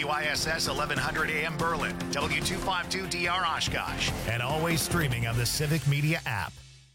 WISS 1100 AM Berlin, W252DR Oshkosh, and always streaming on the Civic Media app.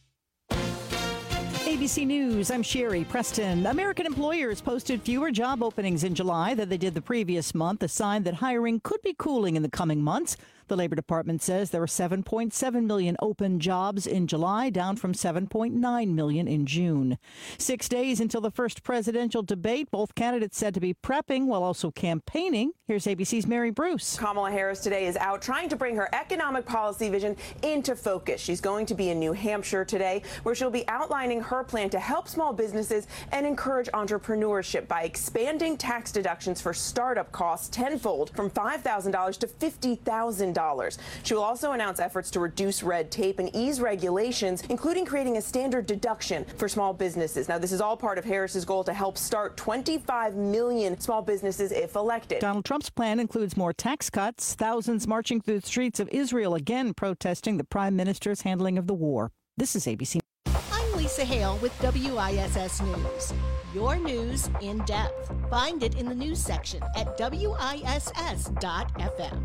ABC News, I'm Sherry Preston. American employers posted fewer job openings in July than they did the previous month, a sign that hiring could be cooling in the coming months. The Labor Department says there were 7.7 million open jobs in July, down from 7.9 million in June. 6 days until the first presidential debate, both candidates said to be prepping while also campaigning. Here's ABC's Mary Bruce. Kamala Harris today is out trying to bring her economic policy vision into focus. She's going to be in New Hampshire today, where she'll be outlining her plan to help small businesses and encourage entrepreneurship by expanding tax deductions for startup costs tenfold from $5,000 to $50,000. She will also announce efforts to reduce red tape and ease regulations, including creating a standard deduction for small businesses. Now, this is all part of Harris's goal to help start 25 million small businesses if elected. Donald Trump's plan includes more tax cuts, thousands marching through the streets of Israel again protesting the prime minister's handling of the war. This is ABC. I'm Lisa Hale with WISS News. Your news in depth. Find it in the news section at WISS.FM.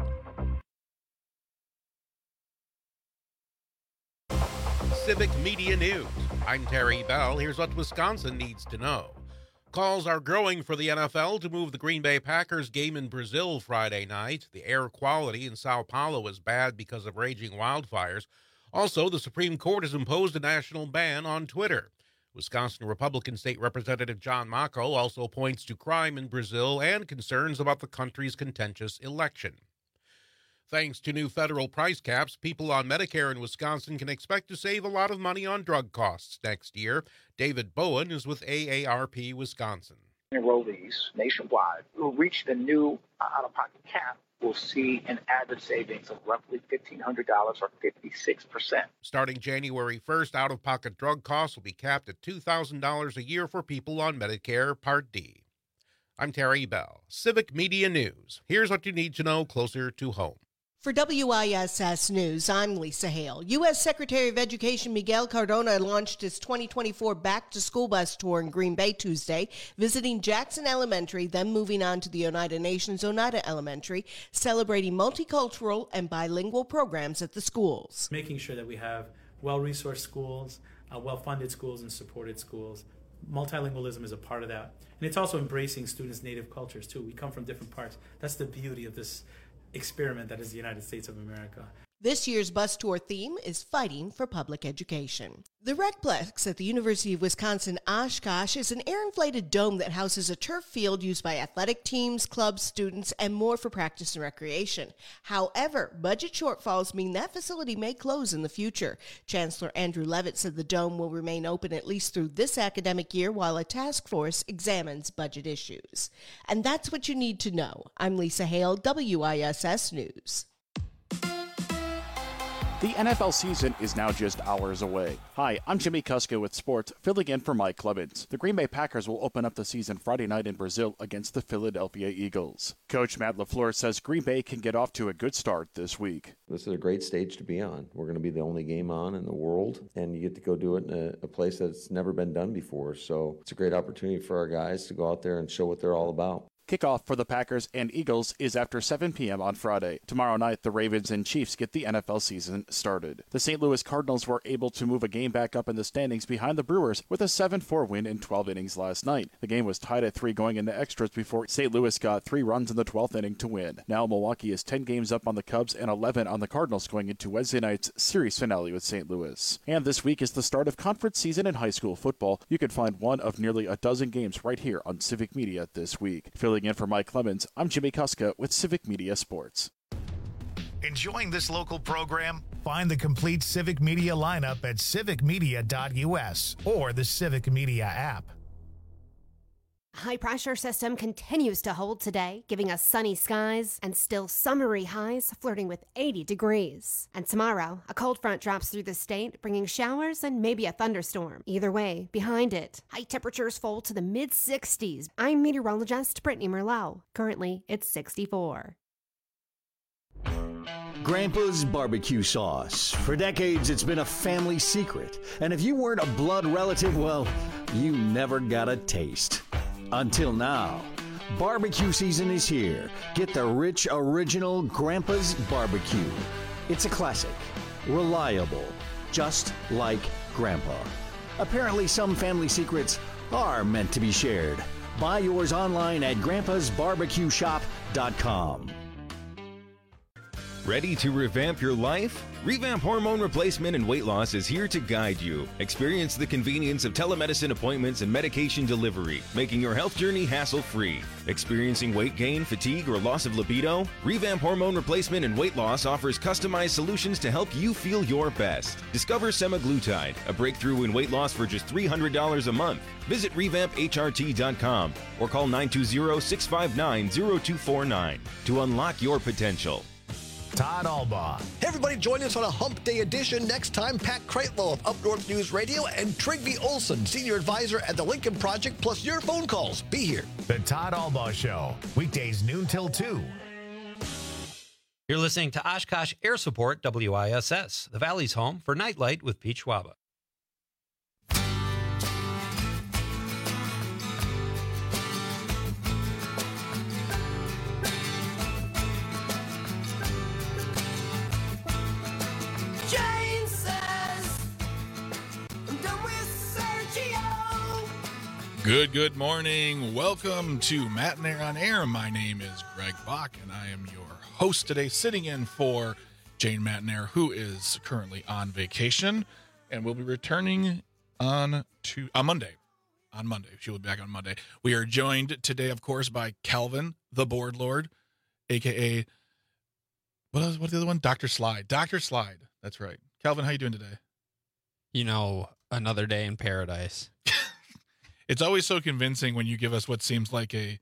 Civic Media News. I'm Terry Bell. Here's what Wisconsin needs to know. Calls are growing for the NFL to move the Green Bay Packers game in Brazil Friday night. The air quality in Sao Paulo is bad because of raging wildfires. Also, the Supreme Court has imposed a national ban on Twitter. Wisconsin Republican State Representative John Mako also points to crime in Brazil and concerns about the country's contentious election. Thanks to new federal price caps, people on Medicare in Wisconsin can expect to save a lot of money on drug costs next year. David Bowen is with AARP Wisconsin. Enrollees nationwide who reach the new out-of-pocket cap will see an added savings of roughly $1,500 or 56%. Starting January 1st, out-of-pocket drug costs will be capped at $2,000 a year for people on Medicare Part D. I'm Terry Bell, Civic Media News. Here's what you need to know closer to home. For WISS News, I'm Lisa Hale. U.S. Secretary of Education Miguel Cardona launched his 2024 back-to-school bus tour in Green Bay Tuesday, visiting Jackson Elementary, then moving on to the Oneida Nation's Oneida Elementary, celebrating multicultural and bilingual programs at the schools. Making sure that we have well-resourced schools, well-funded schools, and supported schools. Multilingualism is a part of that. And it's also embracing students' native cultures, too. We come from different parts. That's the beauty of this experiment that is the United States of America. This year's bus tour theme is Fighting for Public Education. The Recplex at the University of Wisconsin Oshkosh is an air-inflated dome that houses a turf field used by athletic teams, clubs, students, and more for practice and recreation. However, budget shortfalls mean that facility may close in the future. Chancellor Andrew Levitt said the dome will remain open at least through this academic year while a task force examines budget issues. And that's what you need to know. I'm Lisa Hale, WISS News. The NFL season is now just hours away. Hi, I'm Jimmy Kuska with sports, filling in for Mike Clemens. The Green Bay Packers will open up the season Friday night in Brazil against the Philadelphia Eagles. Coach Matt LaFleur says Green Bay can get off to a good start this week. This is a great stage to be on. We're going to be the only game on in the world, and you get to go do it in a place that's never been done before. So it's a great opportunity for our guys to go out there and show what they're all about. Kickoff for the Packers and Eagles is after 7 p.m. on Friday. Tomorrow night, the Ravens and Chiefs get the NFL season started. The St. Louis Cardinals were able to move a game back up in the standings behind the Brewers with a 7-4 win in 12 innings last night. The game was tied at 3 going into extras before St. Louis got 3 runs in the 12th inning to win. Now Milwaukee is 10 games up on the Cubs and 11 on the Cardinals going into Wednesday night's series finale with St. Louis. And this week is the start of conference season in high school football. You can find one of nearly a dozen games right here on Civic Media this week. Filling in for Mike Clemens, I'm Jimmy Kuska with Civic Media Sports. Enjoying this local program? Find the complete Civic Media lineup at civicmedia.us or the Civic Media app. High-pressure system continues to hold today, giving us sunny skies and still summery highs flirting with 80 degrees. And tomorrow, a cold front drops through the state, bringing showers and maybe a thunderstorm. Either way, behind it, high temperatures fall to the mid-60s. I'm meteorologist Brittany Merlot. Currently, it's 64. Grandpa's barbecue sauce. For decades, it's been a family secret. And if you weren't a blood relative, well, you never got a taste. Until now. Barbecue season is here. Get the rich original Grandpa's Barbecue. It's a classic, reliable, just like Grandpa. Apparently, some family secrets are meant to be shared. Buy yours online at grandpasbarbecueshop.com. Ready to revamp your life? Revamp Hormone Replacement and Weight Loss is here to guide you. Experience the convenience of telemedicine appointments and medication delivery, making your health journey hassle-free. Experiencing weight gain, fatigue, or loss of libido? Revamp Hormone Replacement and Weight Loss offers customized solutions to help you feel your best. Discover semaglutide, a breakthrough in weight loss for just $300 a month. Visit revampHRT.com or call 920-659-0249 to unlock your potential. Todd Albaugh. Hey everybody, join us on a Hump Day edition next time. Pat Kreitlow of Up North News Radio and Trygve Olson, Senior Advisor at the Lincoln Project, plus your phone calls. Be here. The Todd Albaugh Show, weekdays noon till 2. You're listening to Oshkosh Air Support, WISS, the Valley's home for Nightlight with Pete Schwaba. Good morning. Welcome to Matt and Air on Air. My name is Greg Bach, and I am your host today, sitting in for Jane Matnair, who is currently on vacation and will be returning on Monday. On Monday. She will be back on Monday. We are joined today, of course, by Calvin, the Board Lord, a.k.a. What's the other one? Dr. Slide. Dr. Slide. That's right. Calvin, how you doing today? You know, another day in paradise. It's always so convincing when you give us what seems like a,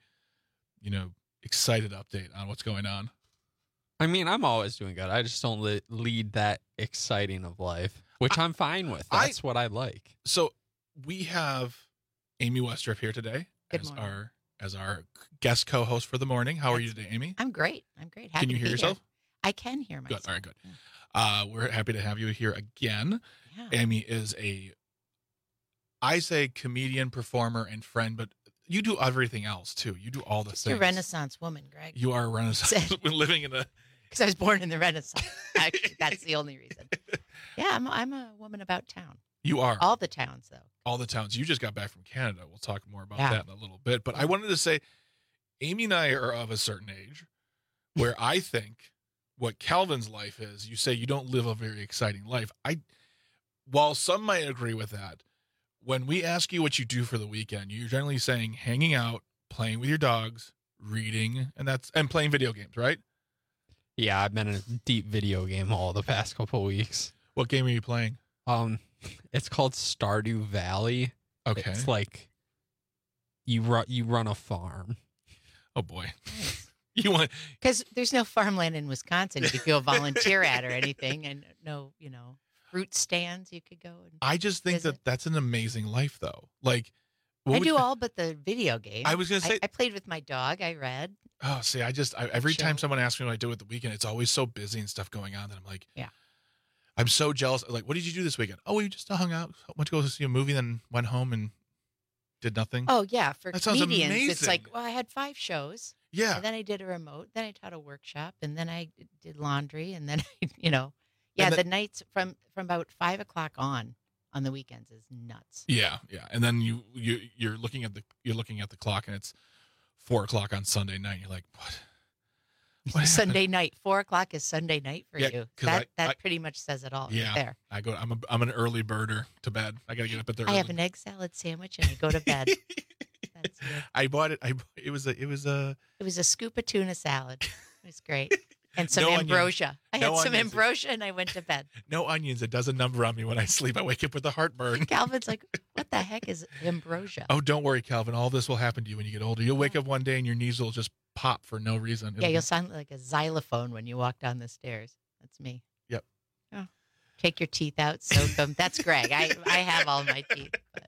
excited update on what's going on. I mean, I'm always doing good. I just don't lead that exciting of life, which I'm fine with. That's what I like. So we have Amy Westrup here today as our guest co-host for the morning. How are you today, Amy? I'm great. Happy can you hear yourself? Here. I can hear myself. Good. All right, good. Yeah. We're happy to have you here again. Yeah. Amy is I say comedian, performer, and friend, but you do everything else too. You do all the things. You're a Renaissance woman, Greg. You are a Renaissance woman living in a. Because I was born in the Renaissance. Actually, that's the only reason. Yeah, I'm a woman about town. You are. All the towns, though. All the towns. You just got back from Canada. We'll talk more about that in a little bit. But I wanted to say, Amy and I are of a certain age where I think what Calvin's life is, you say you don't live a very exciting life. While some might agree with that, when we ask you what you do for the weekend, you're generally saying hanging out, playing with your dogs, reading, and playing video games, right? Yeah, I've been in a deep video game hole the past couple of weeks. What game are you playing? It's called Stardew Valley. Okay. It's like you run a farm. Oh boy. Nice. You want because there's no farmland in Wisconsin if you go volunteer at or anything, and no, fruit stands you could go and I just think that's an amazing life, though. Like, I do all but the video game. I was going to say, I played with my dog. I read. Oh, see, every time someone asks me what I do at the weekend, it's always so busy and stuff going on that I'm like, yeah, I'm so jealous. Like, what did you do this weekend? Oh, we just hung out, went to go see a movie, then went home and did nothing. Oh yeah, for that comedians, it's like, well, I had 5 shows. Yeah. And then I did a remote. Then I taught a workshop, and then I did laundry, and then Yeah, the nights from about 5 o'clock on the weekends is nuts. Yeah. And then you're looking at the clock, and it's 4 o'clock on Sunday night. You're like, what Sunday night, 4 o'clock is Sunday night for you. That pretty much says it all. Yeah. Right there. I'm an early birder to bed. I got to get up at the. I have an egg salad sandwich and I go to bed. That's it. I bought it. It was a scoop of tuna salad. It was great. And some ambrosia. I had some ambrosia and I went to bed. No onions. It does a number on me when I sleep. I wake up with a heartburn. Calvin's like, what the heck is ambrosia? Oh, don't worry, Calvin. All this will happen to you when you get older. You'll wake up one day and your knees will just pop for no reason. You'll sound like a xylophone when you walk down the stairs. That's me. Yep. Oh. Take your teeth out, soak them. That's Greg. I have all my teeth. But...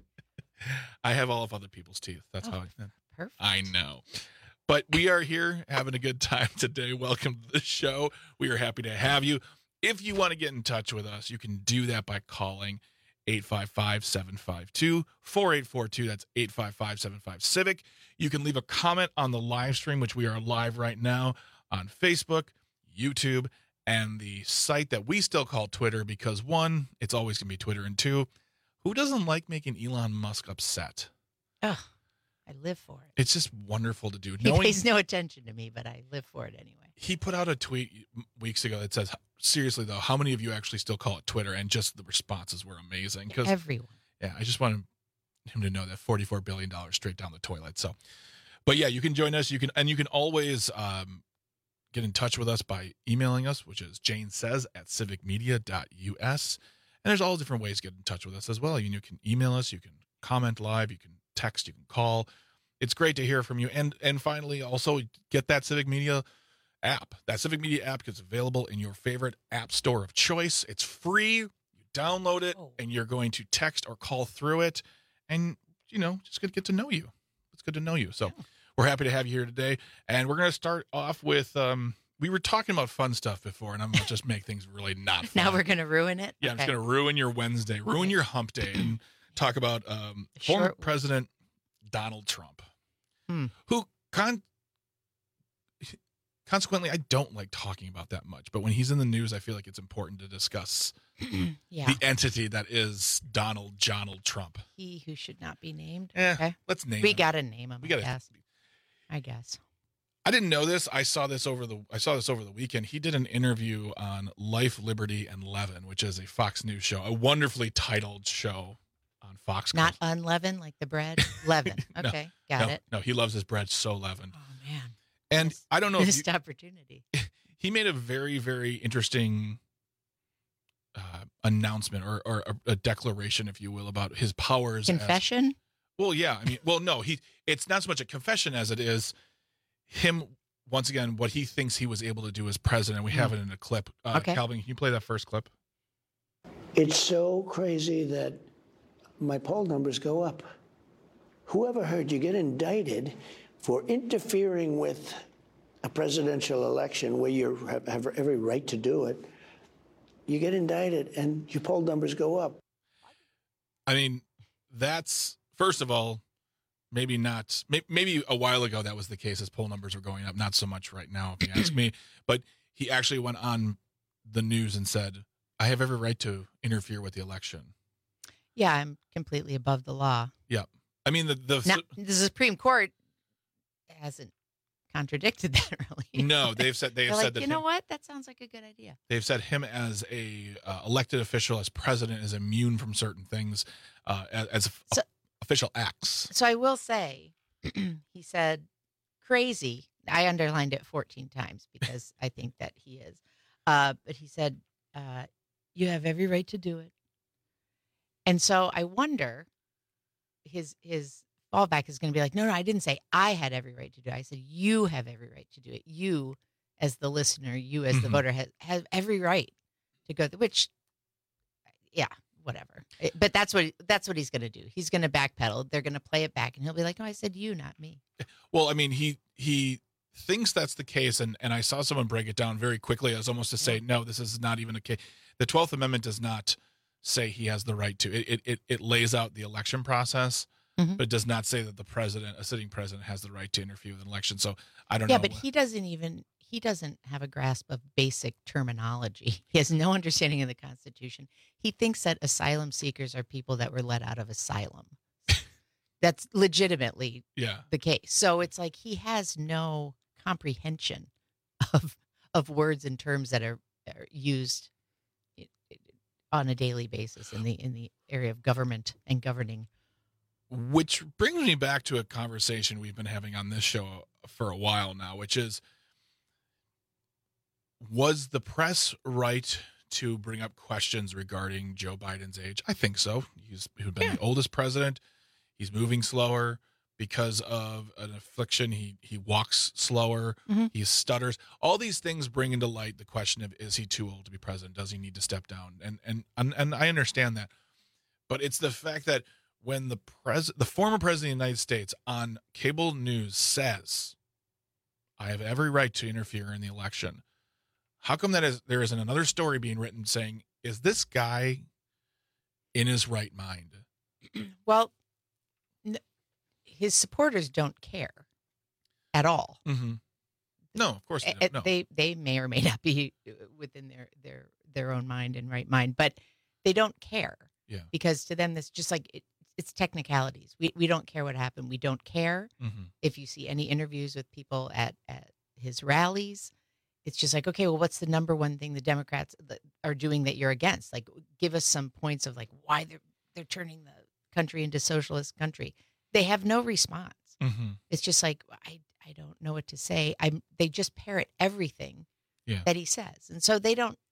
I have all of other people's teeth. That's how perfect. I know. But we are here having a good time today. Welcome to the show. We are happy to have you. If you want to get in touch with us, you can do that by calling 855-752-4842. That's 855-75-CIVIC. You can leave a comment on the live stream, which we are live right now on Facebook, YouTube, and the site that we still call Twitter because, one, it's always going to be Twitter, and two, who doesn't like making Elon Musk upset? Ugh, I live for it. It's just wonderful to do. He pays no attention to me, but I live for it anyway. He put out a tweet weeks ago that says, seriously, though, how many of you actually still call it Twitter? And just the responses were amazing. Everyone. Yeah, I just wanted him to know that $44 billion straight down the toilet. So, but yeah, you can join us. You can always get in touch with us by emailing us, which is janesays@civicmedia.us. And there's all different ways to get in touch with us as well. You can email us, you can comment live, you can text, you can call. It's great to hear from you. And finally, also get that Civic Media app. That Civic Media app is available in your favorite app store of choice. It's free. You download it, and you're going to text or call through it. And, just going to get to know you. It's good to know you. So we're happy to have you here today. And we're going to start off with we were talking about fun stuff before, and I'm going to just make things really not fun. Now we're going to ruin it? Yeah, I'm just going to ruin your Wednesday, ruin your hump day, and talk about former President Donald Trump, who consequently, I don't like talking about that much. But when he's in the news, I feel like it's important to discuss the entity that is Donald Trump. He who should not be named. Okay. Let's name him. We got to name him, I guess. I didn't know this. I saw this over the weekend. He did an interview on Life, Liberty, and Levin, which is a Fox News show, a wonderfully titled show on Fox. Not unleavened like the bread? Levin. Okay, got it. No, he loves his bread so leavened. Oh, man. And I don't know if missed opportunity. He made a very, very interesting announcement or a declaration, if you will, about his powers. Confession? No, it's not so much a confession as it is him, once again, what he thinks he was able to do as president. We have it in a clip. Okay. Calvin, can you play that first clip? It's so crazy that my poll numbers go up. Whoever heard you get indicted for interfering with a presidential election where you have every right to do it? You get indicted and your poll numbers go up. I mean, that's, first of all, maybe not. Maybe a while ago that was the case. His poll numbers were going up. Not so much right now, if you ask me. But he actually went on the news and said, "I have every right to interfere with the election." Yeah, I'm completely above the law. Yeah, I mean now, the Supreme Court hasn't contradicted that really. No, they've said like, that. You know what? That sounds like a good idea. They've said him as a elected official, as president, is immune from certain things, as official acts. So I will say, he said crazy. I underlined it 14 times because I think that he is. But he said, you have every right to do it. And so I wonder, his fallback is going to be like, no, I didn't say I had every right to do it. I said, you have every right to do it. You, as the listener, you as the voter, have every right to go, which, yeah. Whatever, but that's what he's going to do. He's going to backpedal. They're going to play it back, and he'll be like, "No, I said you, not me." Well, I mean, he thinks that's the case, and I saw someone break it down very quickly as almost to say, "No, this is not even a case." The 12th Amendment does not say he has the right to. It lays out the election process, but it does not say that a sitting president, has the right to interfere with an election. So I don't know. Yeah, but he doesn't have a grasp of basic terminology. He has no understanding of the Constitution. He thinks that asylum seekers are people that were let out of asylum. That's legitimately the case. So it's like he has no comprehension of words and terms that are used on a daily basis in the area of government and governing. Which brings me back to a conversation we've been having on this show for a while now, which is, was the press right to bring up questions regarding Joe Biden's age? I think so. He's been the oldest president. He's moving slower because of an affliction. He walks slower. He stutters. All these things bring into light the question of, is he too old to be president? Does he need to step down? And I understand that. But it's the fact that when the former president of the United States on cable news says, I have every right to interfere in the election, how come there isn't another story being written saying, is this guy in his right mind? Well, his supporters don't care at all. Mm-hmm. No, of course they don't. No. They may or may not be within their own mind and right mind, but they don't care. Yeah. Because to them, that's just like it's technicalities. We don't care what happened. We don't care if you see any interviews with people at his rallies. It's just like, okay, well, what's the number one thing the Democrats are doing that you're against? Like, give us some points of like why they're turning the country into socialist country. They have no response. It's just like I don't know what to say. They just parrot everything that he says, and so they don't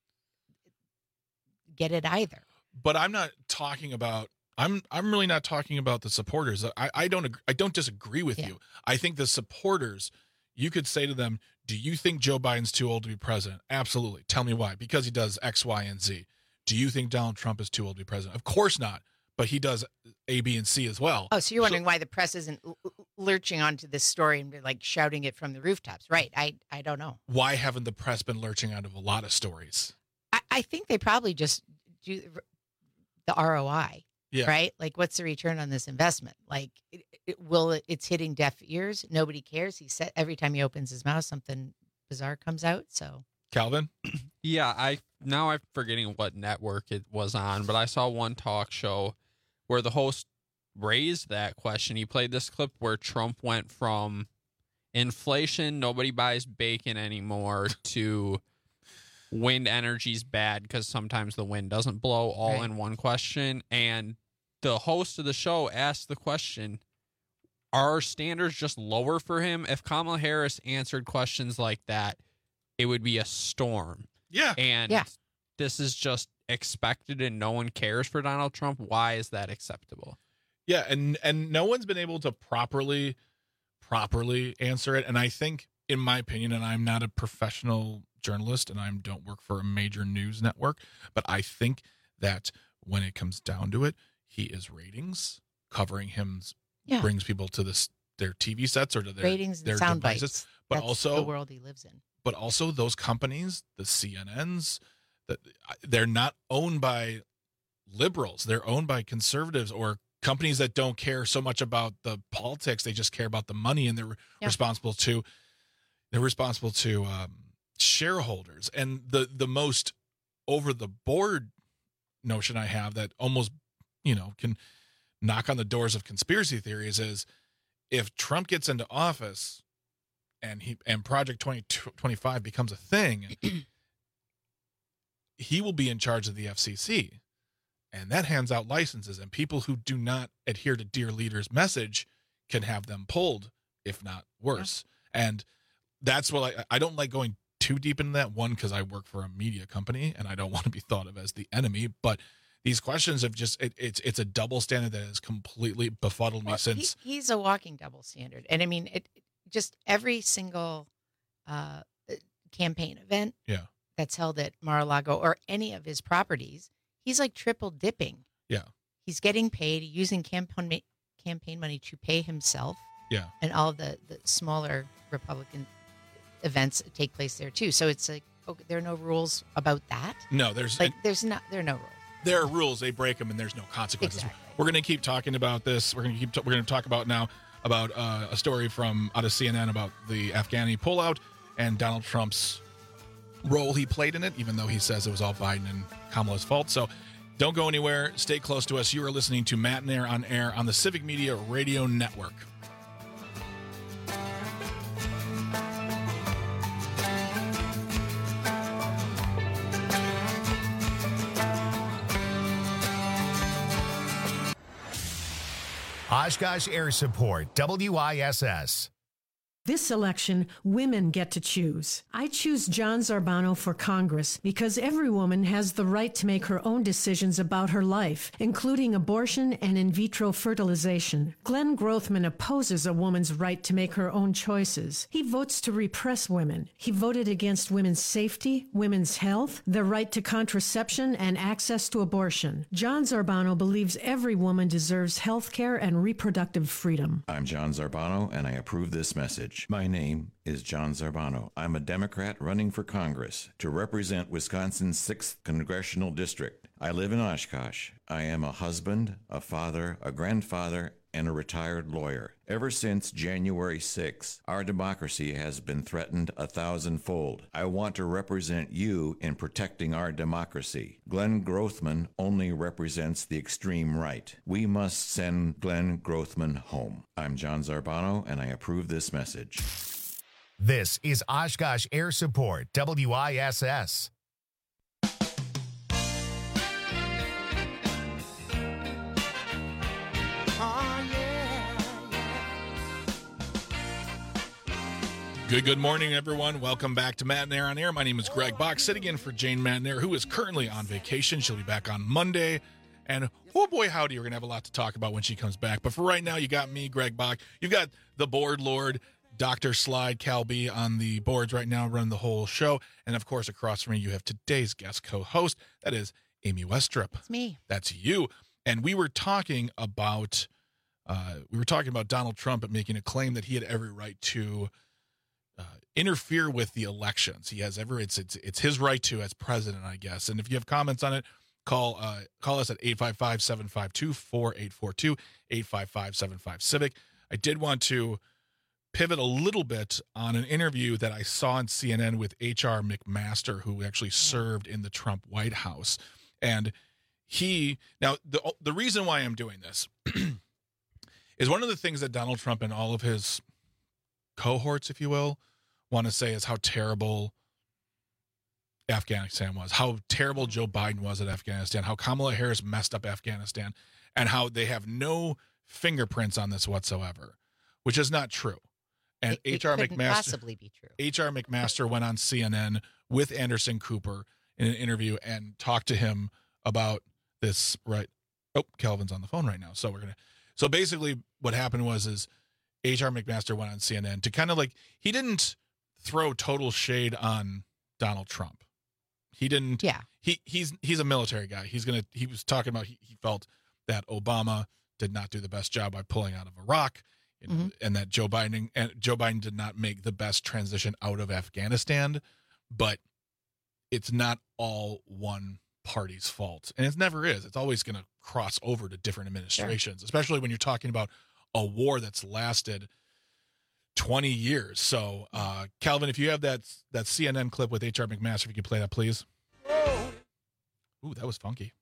get it either. But I'm not talking about. I'm really not talking about the supporters. I don't disagree with you. I think the supporters, you could say to them, do you think Joe Biden's too old to be president? Absolutely. Tell me why. Because he does X, Y, and Z. Do you think Donald Trump is too old to be president? Of course not. But he does A, B, and C as well. Oh, so you're wondering why the press isn't lurching onto this story and like shouting it from the rooftops, right? I don't know. Why haven't the press been lurching out of a lot of stories? I think they probably just do the ROI, right? Like, what's the return on this investment? Like, it's hitting deaf ears. Nobody cares. He said every time he opens his mouth, something bizarre comes out. So, Calvin? Yeah, now I'm forgetting what network it was on, but I saw one talk show where the host raised that question. He played this clip where Trump went from inflation, nobody buys bacon anymore, to wind energy's bad because sometimes the wind doesn't blow, all in one question. And the host of the show asked the question, are standards just lower for him? If Kamala Harris answered questions like that, it would be a storm. Yeah. And this is just expected and no one cares for Donald Trump. Why is that acceptable? Yeah, and no one's been able to properly answer it. And I think, in my opinion, and I'm not a professional journalist and I don't work for a major news network, but I think that when it comes down to it, he is ratings. Covering him brings people to their TV sets or to their ratings and their sound devices. bites. But That's also the world he lives in. But also those companies, the CNNs, they're not owned by liberals. They're owned by conservatives or companies that don't care so much about the politics. They just care about the money, and they're responsible to shareholders. And the most over the board notion I have that almost can knock on the doors of conspiracy theories is if Trump gets into office and Project 2025 becomes a thing, he will be in charge of the FCC, and that hands out licenses, and people who do not adhere to Dear Leader's message can have them pulled, if not worse. And that's what I don't like going too deep into that, one, because I work for a media company and I don't want to be thought of as the enemy, but these questions have just it's a double standard that has completely befuddled me since he's a walking double standard. And I mean, it just every single campaign event that's held at Mar-a-Lago or any of his properties, he's like triple dipping. Yeah. He's getting paid, using campaign money to pay himself. Yeah. And all of the smaller Republican events take place there too. So it's like, okay, there are no rules about that. No, there are no rules. There are rules, they break them, and there's no consequences. Exactly. We're going to keep talking about this. We're going to talk about now about a story out of CNN about the Afghani pullout and Donald Trump's role he played in it, even though he says it was all Biden and Kamala's fault. So don't go anywhere. Stay close to us. You are listening to Matt and Air on the Civic Media Radio Network. Oshkosh Air Support, WISS. This election, women get to choose. I choose John Zarbano for Congress because every woman has the right to make her own decisions about her life, including abortion and in vitro fertilization. Glenn Grothman opposes a woman's right to make her own choices. He votes to repress women. He voted against women's safety, women's health, their right to contraception, and access to abortion. John Zarbano believes every woman deserves health care and reproductive freedom. I'm John Zarbano, and I approve this message. message. My name is John Zarbano. I'm a Democrat running for Congress to represent Wisconsin's 6th Congressional District. I live in Oshkosh. I am a husband, a father, a grandfather, and a retired lawyer. Ever since January 6, our democracy has been threatened 1,000-fold. I want to represent you in protecting our democracy. Glenn Grothman only represents the extreme right. We must send Glenn Grothman home. I'm John Zarbano, and I approve this message. This is Oshkosh Air Support, WISS. Good morning, everyone. Welcome back to Matt and Air on Air. My name is Greg Bach, sitting in for Jane Matnair, who is currently on vacation. She'll be back on Monday. And oh boy, howdy, we're going to have a lot to talk about when she comes back. But for right now, you got me, Greg Bach. You've got the board lord, Dr. Slide Cal B on the boards right now, running the whole show. And of course, across from me, you have today's guest co-host. That is Amy Westrup. It's me. That's you. And we were talking about Donald Trump and making a claim that he had every right to interfere with the elections. He has it's his right to as president, I guess. And if you have comments on it, call us at 855-752-4842, 855-75-CIVIC. I did want to pivot a little bit on an interview that I saw on CNN with H.R. McMaster, who actually served in the Trump White House. And the reason why I'm doing this is one of the things that Donald Trump and all of his cohorts, if you will, want to say is how terrible Afghanistan was, how terrible Joe Biden was at Afghanistan, how Kamala Harris messed up Afghanistan, and how they have no fingerprints on this whatsoever, which is not true. And H.R. McMaster possibly be true. H.R. McMaster went on CNN with Anderson Cooper in an interview and talked to him about this. Right? Oh, Calvin's on the phone right now, so So basically, what happened was H.R. McMaster went on CNN to kind of he didn't throw total shade on Donald Trump. He didn't. Yeah. He's a military guy. He was talking about he felt that Obama did not do the best job by pulling out of Iraq, and that Joe Biden did not make the best transition out of Afghanistan. But it's not all one party's fault, and it never is. It's always going to cross over to different administrations, especially when you're talking about a war that's lasted 20 years. So, Calvin, if you have that CNN clip with H.R. McMaster, if you could play that, please. Ooh, that was funky.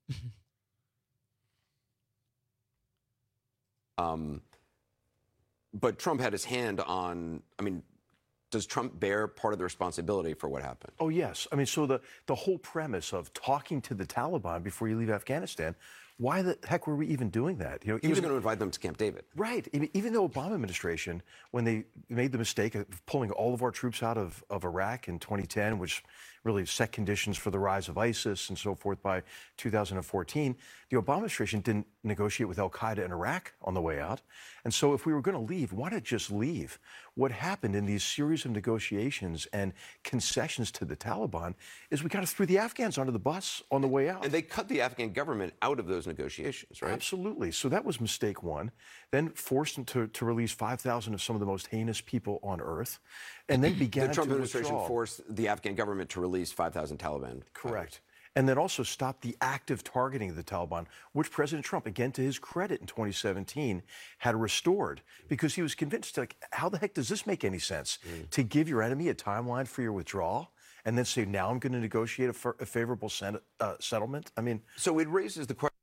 But Trump had his hand on, does Trump bear part of the responsibility for what happened? Oh, yes. So the whole premise of talking to the Taliban before you leave Afghanistan, why the heck were we even doing that? He was going to invite them to Camp David. Right. Even the Obama administration, when they made the mistake of pulling all of our troops out of Iraq in 2010, which really set conditions for the rise of ISIS and so forth by 2014, the Obama administration didn't negotiate with al-Qaeda in Iraq on the way out. And so if we were going to leave, why not just leave? What happened in these series of negotiations and concessions to the Taliban is we kind of threw the Afghans onto the bus on the way out. And they cut the Afghan government out of those negotiations, right? Absolutely. So that was mistake one. Then forced them to release 5,000 of some of the most heinous people on earth. And then began the Trump to administration withdraw. forced the Afghan government to release 5,000 Taliban. Correct. And then also stopped the active targeting of the Taliban, which President Trump, again to his credit in 2017, had restored because he was convinced, how the heck does this make any sense? To give your enemy a timeline for your withdrawal and then say, now I'm going to negotiate a favorable settlement? So it raises the question.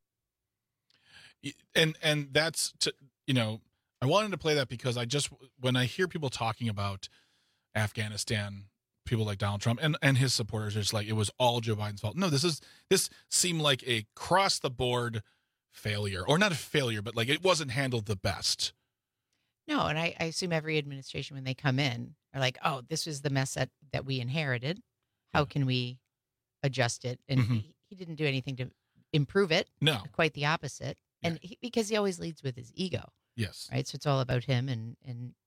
And that's, I wanted to play that because when I hear people talking about Afghanistan, people like Donald Trump and his supporters, it's like it was all Joe Biden's fault. No, this seemed like a cross the board failure, or not a failure, but it wasn't handled the best. No, and I assume every administration when they come in are like, oh, this was the mess that we inherited. How can we adjust it? And he didn't do anything to improve it. No, quite the opposite. Yeah. And because he always leads with his ego. Yes. Right. So it's all about him and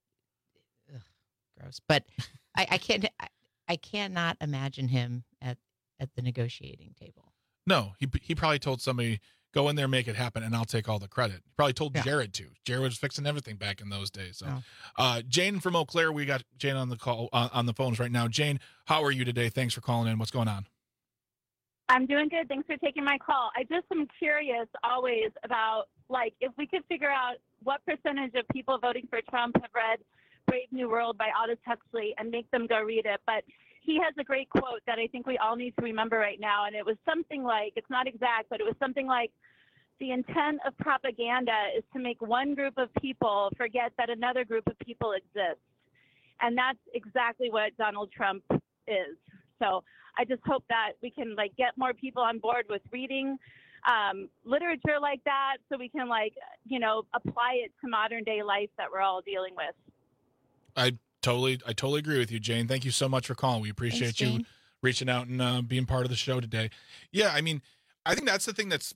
gross. But I cannot imagine him at the negotiating table. No, he probably told somebody, Go in there, make it happen, and I'll take all the credit. He probably told Jared to. Jared was fixing everything back in those days. So, Jane from Eau Claire, we got Jane on the call on the phones right now. Jane, how are you today? Thanks for calling in. What's going on? I'm doing good. Thanks for taking my call. I just am curious always about, like, if we could figure out what percentage of people voting for Trump have read Brave New World by Aldous Huxley and make them go read it. But he has a great quote that I think we all need to remember right now. And it was something like, it's not exact, but it was something like, the intent of propaganda is to make one group of people forget that another group of people exists. And that's exactly what Donald Trump is. So I just hope that we can, like, get more people on board with reading literature like that, so we can, like, you know, apply it to modern day life that we're all dealing with. I totally agree with you, Jane. Thank you so much for calling. We appreciate you reaching out and being part of the show today. Yeah, I mean, I think that's the thing that's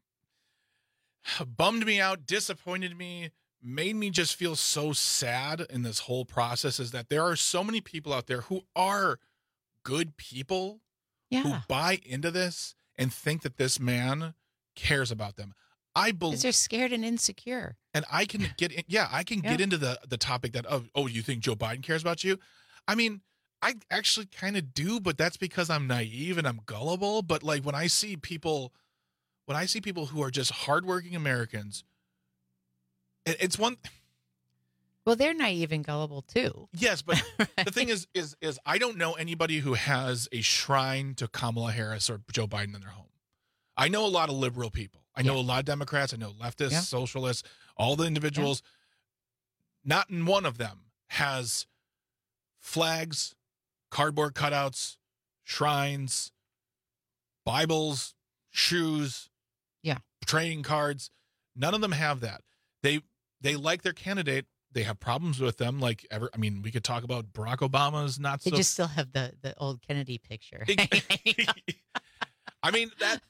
bummed me out, disappointed me, made me just feel so sad in this whole process, is that there are so many people out there who are good people who buy into this and think that this man cares about them. I believe they're scared and insecure. And I can get in, get into the topic that you think Joe Biden cares about you? I mean, I actually kind of do, but that's because I'm naive and I'm gullible. But like when I see people who are just hardworking Americans, it's one. Well, they're naive and gullible too. Yes, but the thing is I don't know anybody who has a shrine to Kamala Harris or Joe Biden in their home. I know a lot of liberal people. I know a lot of Democrats. I know leftists, socialists, all the individuals. Not in one of them has flags, cardboard cutouts, shrines, Bibles, shoes, trading cards. None of them have that. They like their candidate. They have problems with them. We could talk about Barack Obama's They just still have the old Kennedy picture. I mean,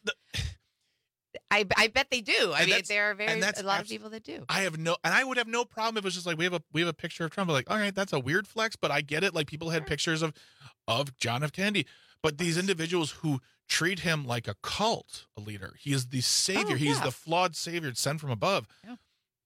I bet they do. I mean, there are a lot of people that do. I would have no problem if it was just like we have a picture of Trump. Like, all right, that's a weird flex, but I get it. Like people had pictures of John F. Kennedy, but these individuals who treat him like a cult, a leader. He is the savior. He's the flawed savior sent from above. Yeah.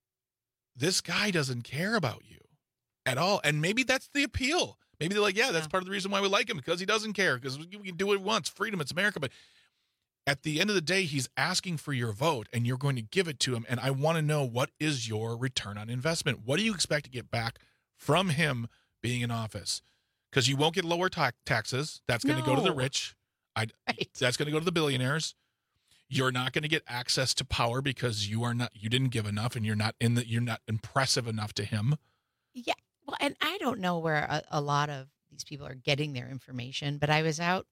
This guy doesn't care about you at all, and maybe that's the appeal. Maybe they're like, that's part of the reason why we like him, because he doesn't care, because we can do what he wants. Freedom, it's America. But at the end of the day, he's asking for your vote, and you're going to give it to him. And I want to know, what is your return on investment? What do you expect to get back from him being in office? Because you won't get lower taxes. That's going to go to the rich. That's going to go to the billionaires. You're not going to get access to power because you didn't give enough, and you're not impressive enough to him. Yeah. Well, and I don't know where a lot of these people are getting their information, but I was out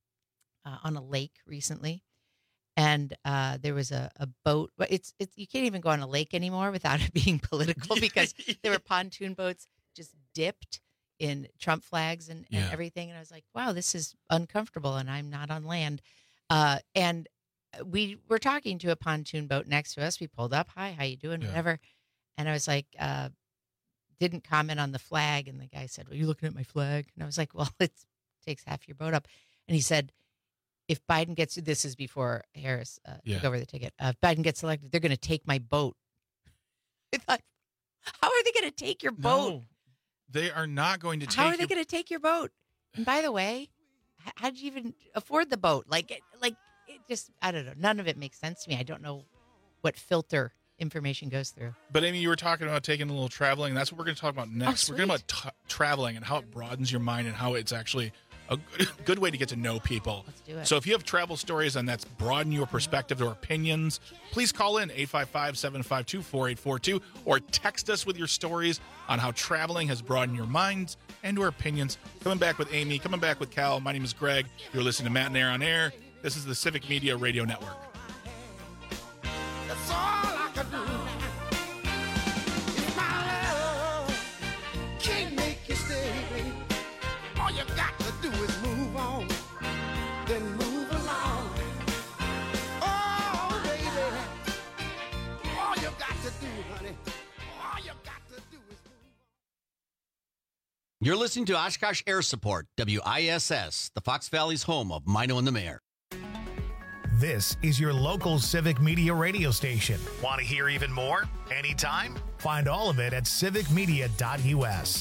on a lake recently, and there was a boat. It's you can't even go on a lake anymore without it being political, because there were pontoon boats just dipped in Trump flags and everything. And I was like, wow, this is uncomfortable, and I'm not on land. And we were talking to a pontoon boat next to us. We pulled up. Hi, how you doing? Whatever. And I was like, didn't comment on the flag. And the guy said, well, you looking at my flag? And I was like, well, it takes half your boat up. And he said, if Biden gets, this is before Harris took over the ticket. If Biden gets elected, they're going to take my boat. I thought, how are they going to take your boat? No, they are not going to take. How are they going to take your boat? And by the way, how did you even afford the boat? It just, I don't know. None of it makes sense to me. I don't know what filter information goes through. But Amy, you were talking about taking a little traveling, and that's what we're going to talk about next. We're going to talk about traveling and how it broadens your mind and how it's actually a good way to get to know people. Let's do it. So if you have travel stories and that's broaden your perspective or opinions, please call in 855-752-4842 or text us with your stories on how traveling has broadened your minds and or opinions. Coming back with Amy, coming back with Cal. My name is Greg. You're listening to Matt and Air on Air. This is the Civic Media Radio Network. That's all I can do. If my love can't make you stay, all you got to do is move on, then move along. Oh, baby, all you got to do, honey, all you got to do is move on. You're listening to Oshkosh Air Support, WISS, the Fox Valley's home of Mino and the Mayor. This is your local Civic Media radio station. Want to hear even more? Anytime? Find all of it at civicmedia.us.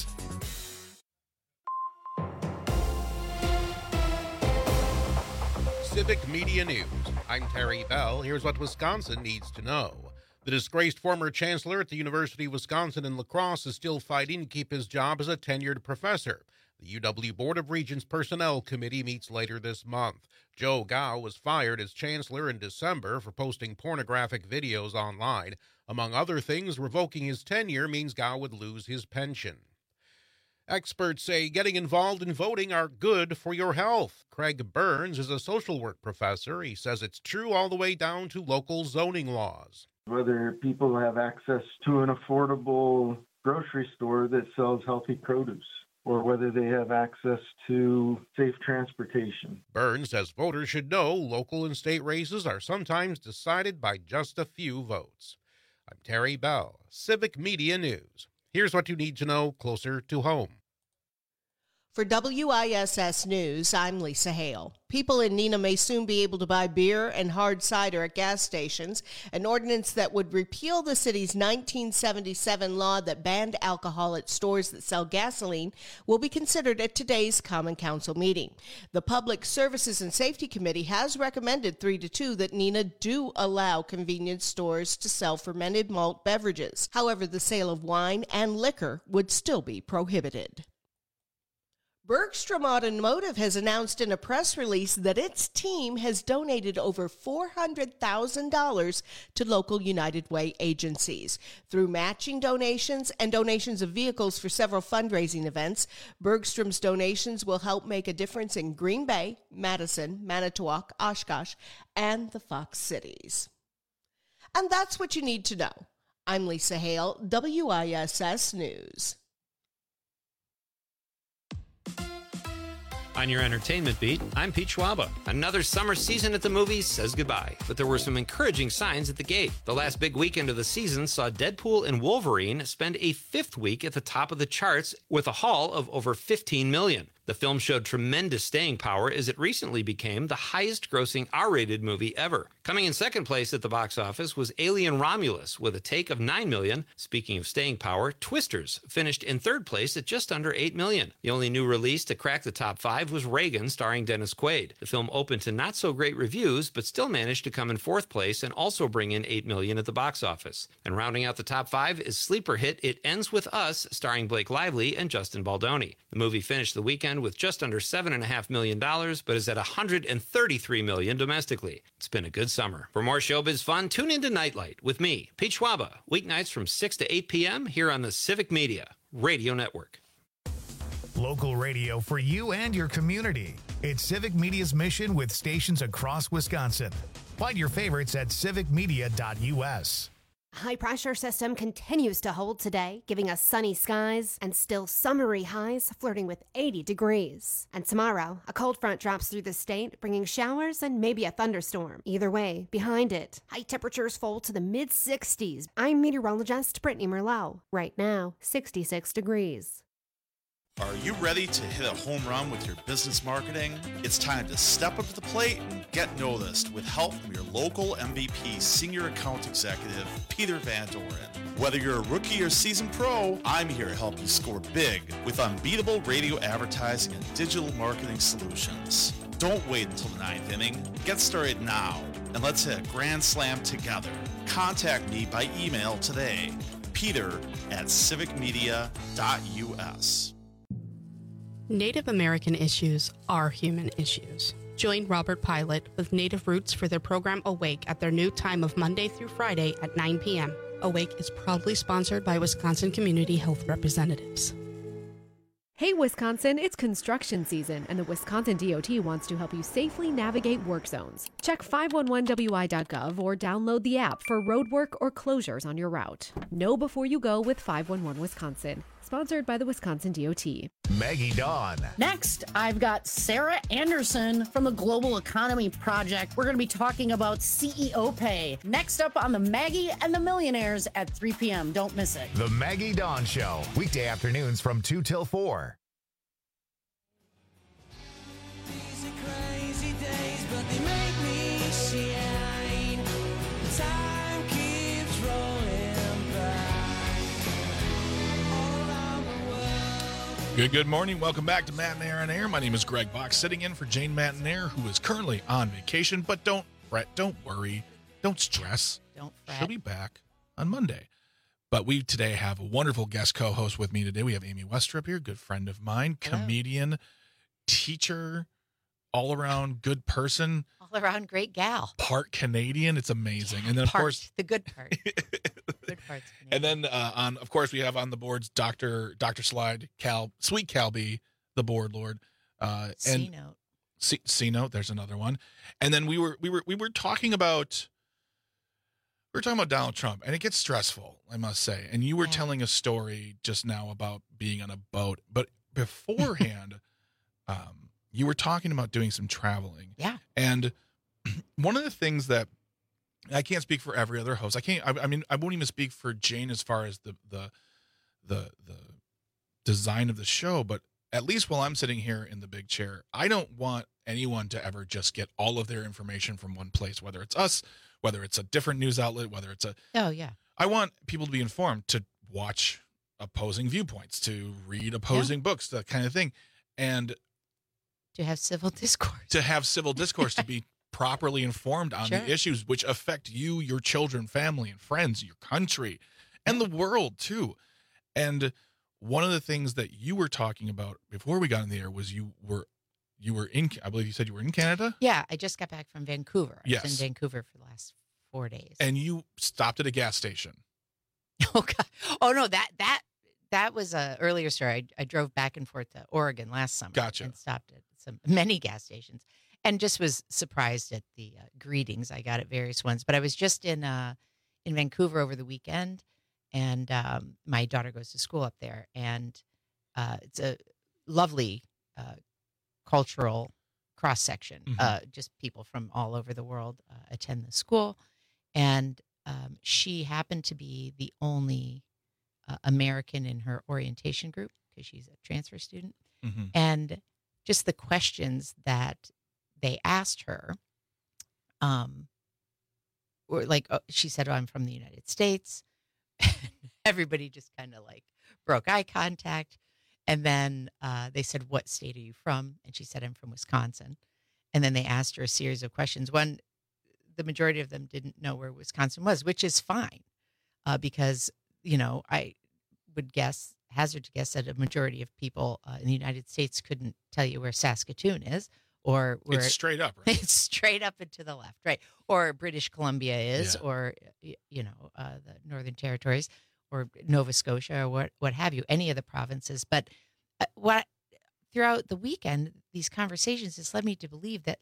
Civic Media News. I'm Terry Bell. Here's what Wisconsin needs to know. The disgraced former chancellor at the University of Wisconsin in La Crosse is still fighting to keep his job as a tenured professor. The UW Board of Regents Personnel Committee meets later this month. Joe Gao was fired as chancellor in December for posting pornographic videos online. Among other things, revoking his tenure means Gao would lose his pension. Experts say getting involved in voting are good for your health. Craig Burns is a social work professor. He says it's true all the way down to local zoning laws. Whether people have access to an affordable grocery store that sells healthy produce, or whether they have access to safe transportation. Burns says voters should know local and state races are sometimes decided by just a few votes. I'm Terry Bell, Civic Media News. Here's what you need to know closer to home. For WISS News, I'm Lisa Hale. People in Neenah may soon be able to buy beer and hard cider at gas stations. An ordinance that would repeal the city's 1977 law that banned alcohol at stores that sell gasoline will be considered at today's Common Council meeting. The Public Services and Safety Committee has recommended 3-2 that Neenah do allow convenience stores to sell fermented malt beverages. However, the sale of wine and liquor would still be prohibited. Bergstrom Automotive has announced in a press release that its team has donated over $400,000 to local United Way agencies. Through matching donations and donations of vehicles for several fundraising events, Bergstrom's donations will help make a difference in Green Bay, Madison, Manitowoc, Oshkosh, and the Fox Cities. And that's what you need to know. I'm Lisa Hale, WISS News. On your entertainment beat, I'm Pete Schwaba. Another summer season at the movies says goodbye, but there were some encouraging signs at the gate. The last big weekend of the season saw Deadpool and Wolverine spend a fifth week at the top of the charts with a haul of over $15 million. The film showed tremendous staying power as it recently became the highest-grossing R-rated movie ever. Coming in second place at the box office was Alien Romulus with a take of $9 million. Speaking of staying power, Twisters finished in third place at just under $8 million. The only new release to crack the top five was Reagan, starring Dennis Quaid. The film opened to not-so-great reviews, but still managed to come in fourth place and also bring in $8 million at the box office. And rounding out the top five is sleeper hit It Ends With Us, starring Blake Lively and Justin Baldoni. The movie finished the weekend with just under $7.5 million, but is at $133 million domestically. It's been a good summer. For more showbiz fun, tune into Nightlight with me, Pete Schwaba, weeknights from 6 to 8 p.m. here on the Civic Media Radio Network. Local radio for you and your community. It's Civic Media's mission with stations across Wisconsin. Find your favorites at civicmedia.us. High-pressure system continues to hold today, giving us sunny skies and still summery highs flirting with 80 degrees. And tomorrow, a cold front drops through the state, bringing showers and maybe a thunderstorm. Either way, behind it, high temperatures fall to the mid-60s. I'm meteorologist Brittany Merlot. Right now, 66 degrees. Are you ready to hit a home run with your business marketing? It's time to step up to the plate and get noticed with help from your local MVP Senior Account Executive, Peter Van Doren. Whether you're a rookie or seasoned pro, I'm here to help you score big with unbeatable radio advertising and digital marketing solutions. Don't wait until the ninth inning. Get started now, and let's hit a grand slam together. Contact me by email today, peter@civicmedia.us. Native American issues are human issues. Join Robert Pilot with Native Roots for their program Awake at their new time of Monday through Friday at 9 p.m. Awake is proudly sponsored by Wisconsin Community Health Representatives. Hey Wisconsin, it's construction season, and the Wisconsin DOT wants to help you safely navigate work zones. Check 511wi.gov or download the app for road work or closures on your route. Know before you go with 511 Wisconsin. Sponsored by the Wisconsin DOT. Maggie Dawn. Next, I've got Sarah Anderson from the Global Economy Project. We're going to be talking about CEO pay. Next up on the Maggie and the Millionaires at 3 p.m. Don't miss it. The Maggie Dawn Show. Weekday afternoons from 2 till 4. These are crazy days, but they make me see Good morning. Welcome back to Matt and Aaron on Air. My name is Greg Bach, sitting in for Jane Matinair, who is currently on vacation. But don't fret, don't worry, don't stress. Don't fret. She'll be back on Monday. But we today have a wonderful guest co-host with me today. We have Amy Westrup here, good friend of mine, comedian, teacher, all-around good person. All around great gal. Part Canadian. It's amazing. And then, of course, the good part. Good part's Canadian. And then, of course, we have on the boards Dr. Slide, Sweet Calby, the board lord. C-Note. C-Note, there's another one. And then we were talking about Donald Trump, and it gets stressful, I must say. And you were telling a story just now about being on a boat, but beforehand, you were talking about doing some traveling. Yeah. And one of the things that I can't speak for every other host. I mean, I won't even speak for Jane as far as the design of the show, but at least while I'm sitting here in the big chair, I don't want anyone to ever just get all of their information from one place, whether it's us, whether it's a different news outlet, whether it's I want people to be informed, to watch opposing viewpoints, to read opposing books, that kind of thing. And to have civil discourse. To be properly informed on the issues which affect you, your children, family, and friends, your country, and the world too. And one of the things that you were talking about before we got in the air was you were in, I believe you said you were in Canada? Yeah, I just got back from Vancouver. I Yes. was in Vancouver for the last 4 days. And you stopped at a gas station. Oh God! Oh no, that was a earlier story. I drove back and forth to Oregon last summer. Gotcha. And stopped at many gas stations, and just was surprised at the greetings I got at various ones. But I was just in Vancouver over the weekend, and my daughter goes to school up there, and it's a lovely cultural cross section. Just people from all over the world attend the school, and she happened to be the only American in her orientation group because she's a transfer student, and just the questions that they asked her, were like, she said, "Oh, I'm from the United States." Everybody just kind of like broke eye contact. And then they said, "What state are you from?" And she said, "I'm from Wisconsin." And then they asked her a series of questions. One, the majority of them didn't know where Wisconsin was, which is fine because, I would hazard to guess that a majority of people in the United States couldn't tell you where Saskatoon is, or where It's straight up, right? It's straight up and to the left, right? Or British Columbia is, or the Northern Territories, or Nova Scotia, or what have you, any of the provinces. But throughout the weekend, these conversations has led me to believe that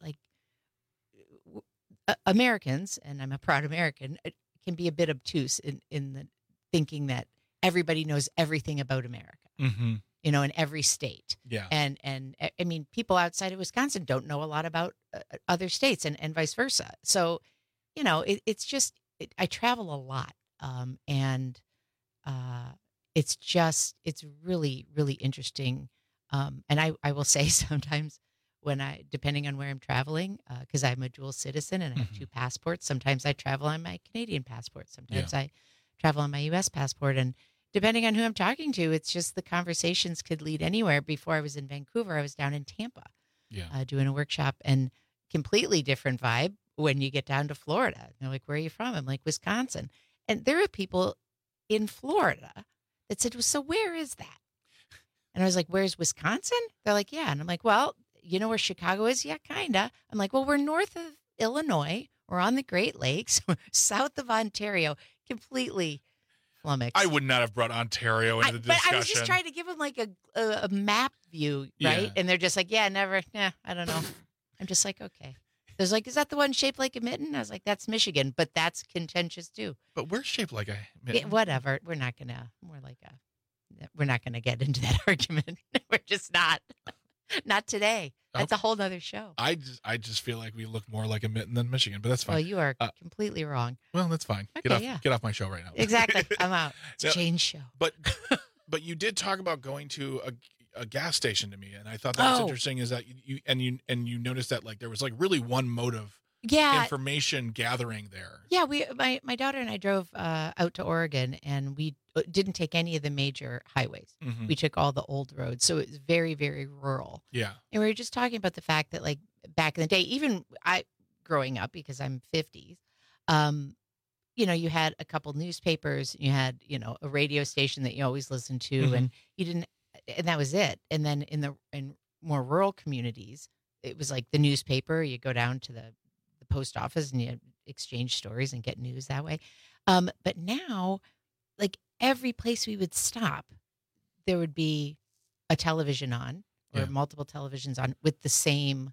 Americans, and I'm a proud American, can be a bit obtuse in the thinking that everybody knows everything about America, in every state. Yeah. And I mean, people outside of Wisconsin don't know a lot about other states, and vice versa. So, it's just, I travel a lot. And it's really, really interesting. And I will say sometimes depending on where I'm traveling, because I'm a dual citizen and I have two passports, sometimes I travel on my Canadian passport. Sometimes I travel on my U.S. passport. And depending on who I'm talking to, it's just the conversations could lead anywhere. Before I was in Vancouver, I was down in Tampa doing a workshop, and completely different vibe when you get down to Florida. They're like, "Where are you from?" I'm like, "Wisconsin." And there are people in Florida that said, "Well, so where is that?" And I was like, "Where's Wisconsin?" They're like, "Yeah." And I'm like, "Well, you know where Chicago is?" "Yeah, kind of." I'm like, "Well, we're north of Illinois. We're on the Great Lakes. We're south of Ontario." Completely flummoxed. I would not have brought Ontario into the discussion. But I was just trying to give them like a map view, right? Yeah. And they're just like, "Yeah, never. Yeah, I don't know." I'm just like, okay. There's like, "Is that the one shaped like a mitten?" I was like, "That's Michigan, but that's contentious too." But we're shaped like a mitten. Yeah, whatever. We're not gonna get into that argument. We're just not today. That's a whole nother show. I just feel like we look more like a mitten than Michigan, but that's fine. Well, you are completely wrong. Well, that's fine. Okay, Get off my show right now. Exactly. I'm out. It's Jane's show. But you did talk about going to a gas station to me, and I thought that was interesting. Is that you noticed that like there was like really one mode of information gathering there. Yeah, my daughter and I drove out to Oregon, and we didn't take any of the major highways. Mhm. We took all the old roads, so it was very, very rural. Yeah. And we were just talking about the fact that, like, back in the day, even I growing up, because I'm 50s, you had a couple newspapers, you had, a radio station that you always listened to, Mhm. and you didn't, and that was it. And then in more rural communities, it was like the newspaper. You go down to the post office and you exchange stories and get news that way. But now, like, every place we would stop, there would be a television on or multiple televisions on with the same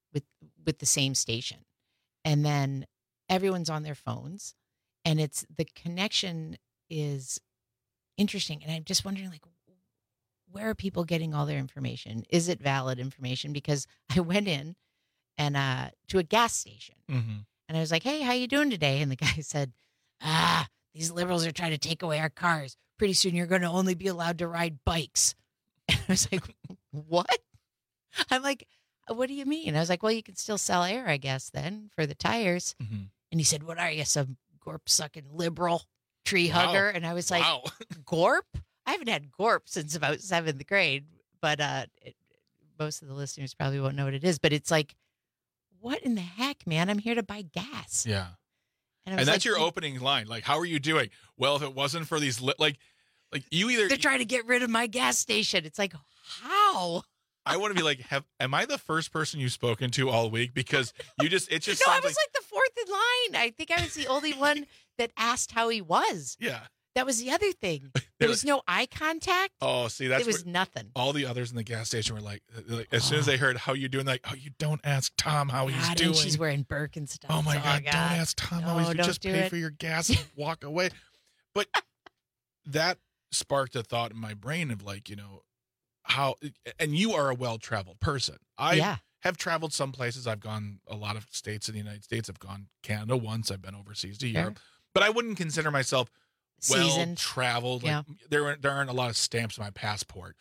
station. And then everyone's on their phones, and the connection is interesting. And I'm just wondering, like, where are people getting all their information? Is it valid information? Because I went in and to a gas station, Mhm. and I was like, "Hey, how you doing today?" And the guy said, "These liberals are trying to take away our cars. Pretty soon you're going to only be allowed to ride bikes." And I was like, "What?" I'm like, "What do you mean?" I was like, "Well, you can still sell air, I guess, then for the tires." Mhm. And he said, "What are you, some gorp-sucking liberal tree Wow. hugger?" And I was like, Wow. "Gorp? I haven't had gorp since about 7th grade." But most of the listeners probably won't know what it is. But it's like, what in the heck, man? I'm here to buy gas. Yeah. And, I And was that's like, your opening line. Like, how are you doing? Well, if it wasn't for these, like you either. They're trying to get rid of my gas station. It's like, how? I want to be like, am I the first person you've spoken to all week? Because it just No, I sounds was like the fourth in line. I think I was the only one that asked how he was. Yeah. That was the other thing. There was no eye contact. Oh, see, that's There was what- nothing. All the others in the gas station were like as soon as they heard how you doing, like, oh, you don't ask Tom how he's God, doing. and she's wearing Birkenstocks. Oh my God! Don't ask Tom how he's doing. don't Just do pay it. for your gas and walk away. But that sparked a thought in my brain of, like, how. And you are a well-traveled person. I have traveled some places. I've gone a lot of states in the United States. I've gone Canada once. I've been overseas to Europe. But I wouldn't consider myself Seasoned. well-traveled. Yeah. Like, there aren't a lot of stamps on my passport.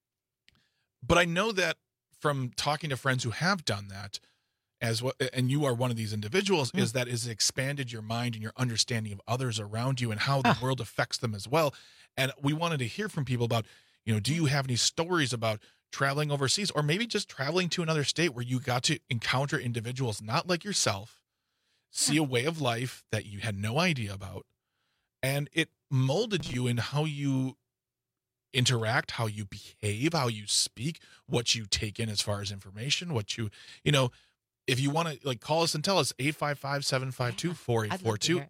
But I know that from talking to friends who have done that, and you are one of these individuals, is that it's expanded your mind and your understanding of others around you and how the world affects them as well. And we wanted to hear from people about, do you have any stories about traveling overseas, or maybe just traveling to another state where you got to encounter individuals not like yourself, see a way of life that you had no idea about, and it molded you in how you interact, how you behave, how you speak, what you take in as far as information, what you if you want to, like, call us and tell us, 855-752-4842,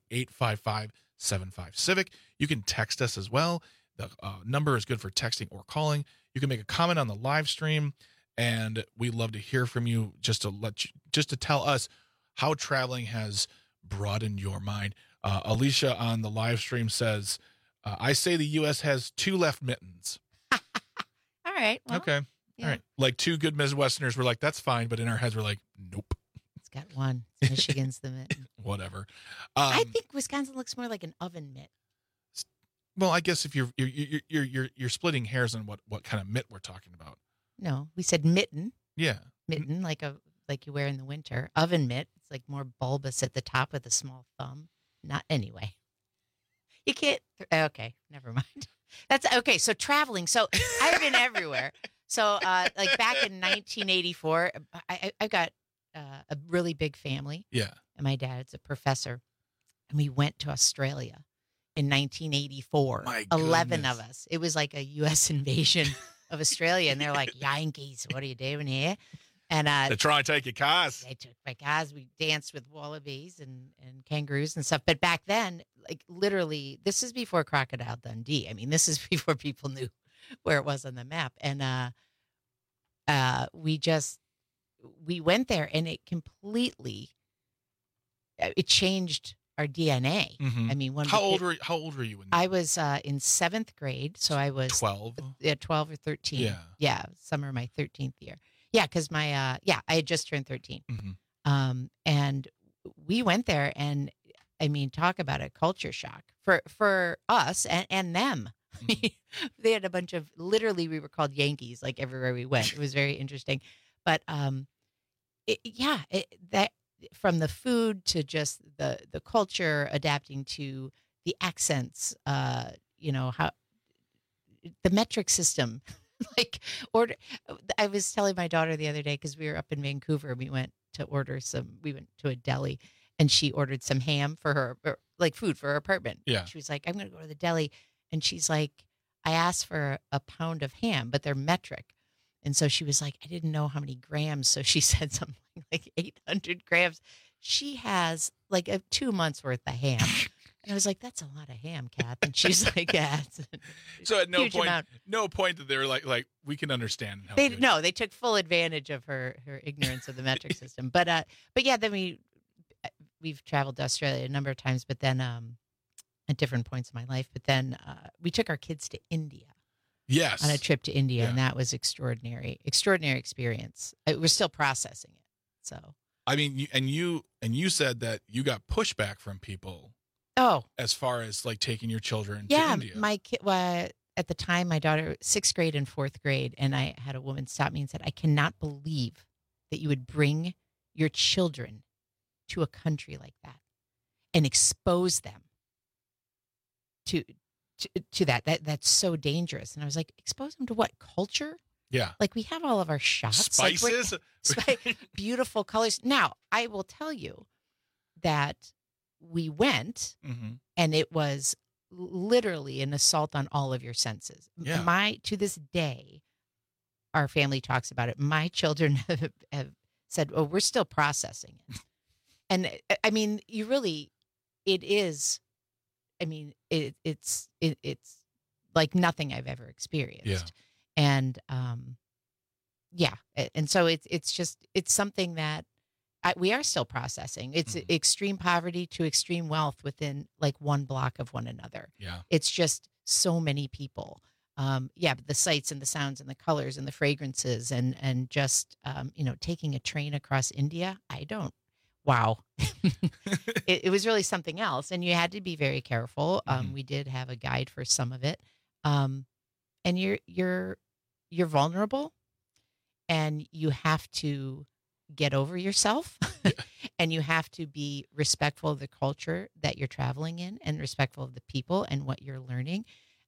855-75-CIVIC. You can text us as well. The number is good for texting or calling. You can make a comment on the live stream, and we'd love to hear from you, just to tell us how traveling has broadened your mind. Alicia on the live stream says, I say the U.S. has 2 left mittens. All right. Well, Okay. yeah. All right. Like 2 good Midwesterners were like, that's fine. But in our heads, we're like, nope. It's got one. It's Michigan's the mitten. Whatever. I think Wisconsin looks more like an oven mitt. Well, I guess if you're splitting hairs on what kind of mitt we're talking about. No, we said mitten. Yeah. Mitten, like you wear in the winter. Oven mitt. It's like more bulbous at the top with a small thumb. Not anyway. You can't. Okay, never mind. That's okay. So traveling. So I've been everywhere. So like back in 1984, I've got a really big family. Yeah. And my dad's a professor, and we went to Australia in 1984. My 11 goodness. of us. It was like a U.S. invasion of Australia, and they're like, Yankees, what are you doing here? And They're trying to take your cars. they took my cars. We danced with wallabies and kangaroos and stuff. But back then, like, literally, this is before Crocodile Dundee. I mean, this is before people knew where it was on the map. And we went there, and it completely it changed our DNA. Mhm. I mean, How old were you? I was in 7th grade, so I was 12. Yeah, 12 or 13. Yeah. Summer of my 13th year. Yeah, because I had just turned 13. Mhm. And we went there, and I mean, talk about a culture shock for us and them. They had a bunch of, literally, we were called Yankees, like, everywhere we went. It was very interesting. But from the food to just the culture, adapting to the accents, how the metric system, I was telling my daughter the other day, because we were up in Vancouver, we went to a deli, and she ordered some ham for her, food for her apartment. Yeah. She was like, I'm going to go to the deli. And she's like, I asked for a pound of ham, but they're metric. And so she was like, I didn't know how many grams. So she said something like 800 grams. She has 2 months worth of ham. And I was like, that's a lot of ham, Kath. And she's like, yeah. So at no point that they were like we can understand. They took full advantage of her ignorance of the metric system. But yeah, then we've traveled to Australia a number of times, but then at different points in my life. But then we took our kids to India. Yes. On a trip to India, and that was extraordinary experience. We're still processing it. So I mean, you said that you got pushback from people. Oh, as far as taking your children to India. My kid. At the time, my daughter, 6th grade and 4th grade, and I had a woman stop me and said, "I cannot believe that you would bring your children to a country like that and expose them to that. That's so dangerous." And I was like, "Expose them to what? Culture? Yeah. We have all of our shots. Spices? Beautiful colors." Now, I will tell you that we went, and it was literally an assault on all of your senses. Yeah. To this day, our family talks about it. My children have said, "Oh, we're still processing it." And I mean, it is. I mean, it's like nothing I've ever experienced. Yeah. And and so it's something that we are still processing. It's extreme poverty to extreme wealth within one block of one another. Yeah. It's just so many people. But the sights and the sounds and the colors and the fragrances and just taking a train across India. Wow. it was really something else, and you had to be very careful. We did have a guide for some of it. And you're vulnerable, and you have to get over yourself and you have to be respectful of the culture that you're traveling in and respectful of the people and what you're learning.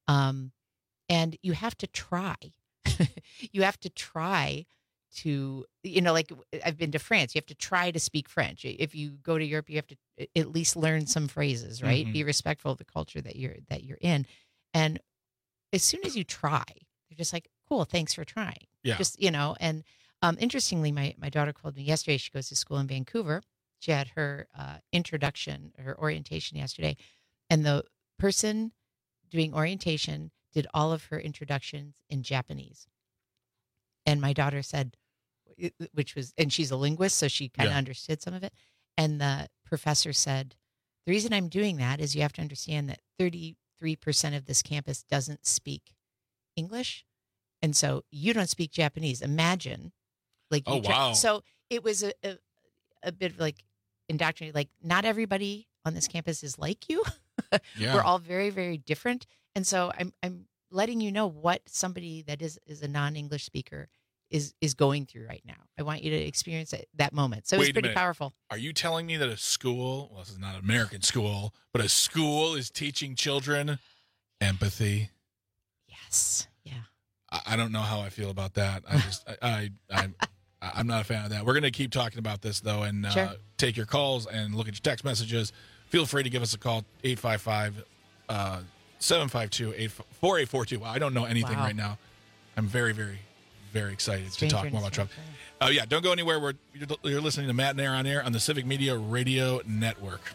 And you have to try. You have to try to, I've been to France. You have to try to speak French. If you go to Europe, you have to at least learn some phrases, right? Mm-hmm. Be respectful of the culture that you're in. And as soon as you try, you're just like, cool, thanks for trying. Yeah. And interestingly, my daughter called me yesterday. She goes to school in Vancouver. She had her her orientation yesterday. And the person doing orientation did all of her introductions in Japanese. And my daughter said, and she's a linguist, so she kind of understood some of it. And the professor said, the reason I'm doing that is you have to understand that 33% of this campus doesn't speak English. And so you don't speak Japanese. Imagine. Wow. So it was a bit of indoctrinated, not everybody on this campus is like you. Yeah. We're all very, very different. And so I'm letting you know what somebody that is a non-English speaker is going through right now. I want you to experience that moment. So it's pretty powerful. Are you telling me that a school, well, this is not an American school, but a school is teaching children empathy? Yes. Yeah. I don't know how I feel about that. I'm not a fan of that. We're going to keep talking about this, though, and sure. Take your calls and look at your text messages. Feel free to give us a call, 855-752-4842. I don't know anything right now. I'm very, very, very excited to talk more about Trump. Don't go anywhere. You're listening to Matt and Aaron on Air on the Civic Media Radio Network.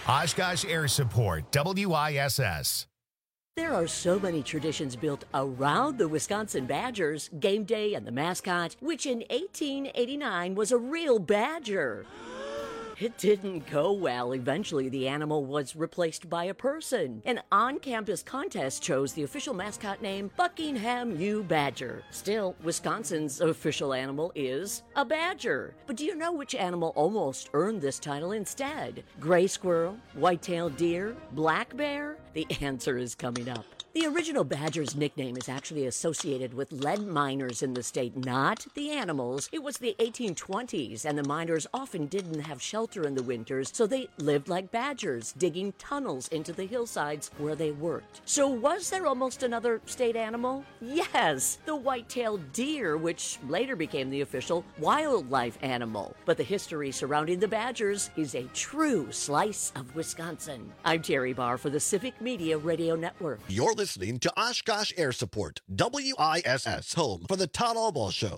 Oshkosh Air Support, WISS. There are so many traditions built around the Wisconsin Badgers, game day and the mascot, which in 1889 was a real badger. It didn't go well. Eventually, the animal was replaced by a person. An on-campus contest chose the official mascot name Buckingham U. Badger. Still, Wisconsin's official animal is a badger. But do you know which animal almost earned this title instead? Gray squirrel, white-tailed deer, black bear? The answer is coming up. The original badger's nickname is actually associated with lead miners in the state, not the animals. It was the 1820s, and the miners often didn't have shelter in the winters, so they lived like badgers, digging tunnels into the hillsides where they worked. So was there almost another state animal? Yes, the white-tailed deer, which later became the official wildlife animal. But the history surrounding the badgers is a true slice of Wisconsin. I'm Terry Barr for the Civic Media Radio Network. You're listening to Oshkosh Air Support, WISS, home for the Todd Albaugh Show.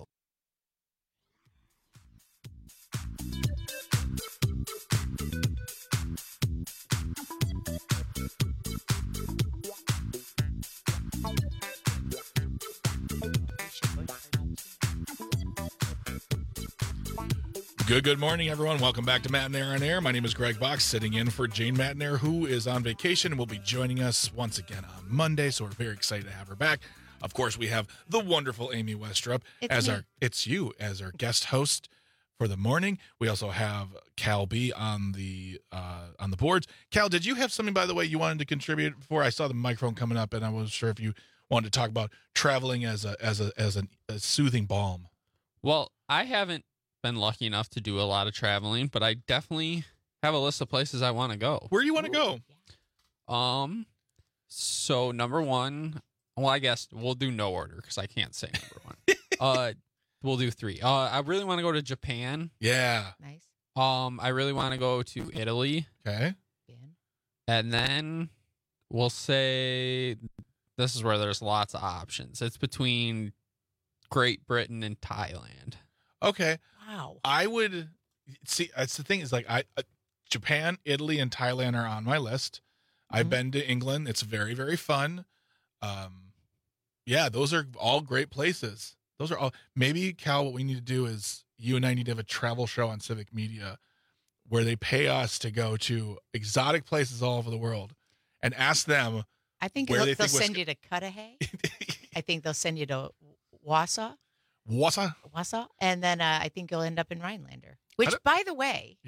Good morning, everyone. Welcome back to Matt and Air on Air. My name is Greg Box, sitting in for Jane Matnair, who is on vacation and will be joining us once again on Monday, so we're very excited to have her back. Of course, we have the wonderful Amy Westrup as our guest host for the morning. We also have Cal B on the boards. Cal, did you have something, by the way, you wanted to contribute before? I saw the microphone coming up, and I wasn't sure if you wanted to talk about traveling as a soothing balm. Well, I haven't been lucky enough to do a lot of traveling, but I definitely have a list of places I want to go. Where do you want to go? So number one, well, I guess we'll do no order because I can't say number one. We'll do three. I really want to go to Japan. Yeah. Nice. I really want to go to Italy. Okay. And then we'll say this is where there's lots of options. It's between Great Britain and Thailand. Okay. Wow. I would see. That's the thing is like Japan, Italy, and Thailand are on my list. I've been to England. It's very, very fun. Yeah, those are all great places. Those are all. Maybe Cal, what we need to do is you and I need to have a travel show on Civic Media where they pay us to go to exotic places all over the world and ask them. I think they'll send you to Cudahy. I think they'll send you to Wausau. And then I think you'll end up in Rhinelander, which, by the way,